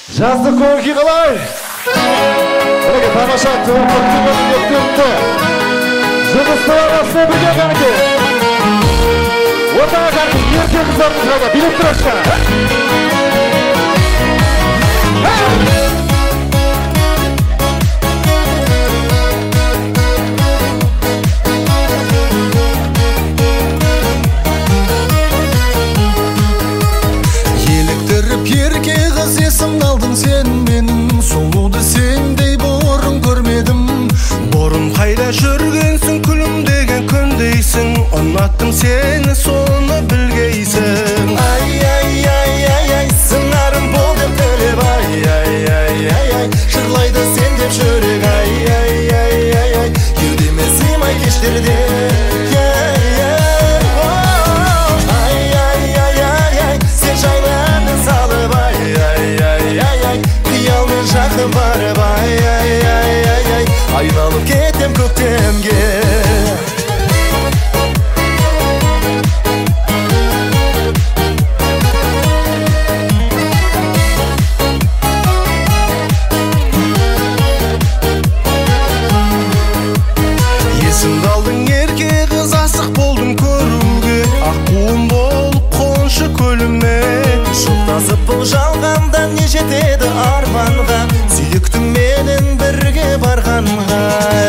Жаздық көңіл қалай? Мінеке тамаша өтті. Жұмыстың арасында бірге қанеке. Ортаға қанеке ерке қыздарымызға да билет тұрашқа. Еліктіріп ерке қыз есімді алдың сен менің, сұлуды сендей бұрын көрмедім. Бұрын қайда жүргенсің, күлімдеген күндейсің, ұнаттым сені, соны білгейсің. Ай, ай, ай, ай, ай, сыңарым бол деп тілеп, ай, ай, ай, ай, ай, жырлайды сен деп жүрек, ай, ай, ай, ай, ай, кеудеме сыймай кештерде. Барып ай, ай, ай, ай, ай, айналып кетем көктемге. Есімді алдың ерке қыз, асық болдым көруге. Аққуым болып қоншы көліме, жұлдасып бұл жалғанда не жетеді арманға, сүйіктім менің бірге барғанға.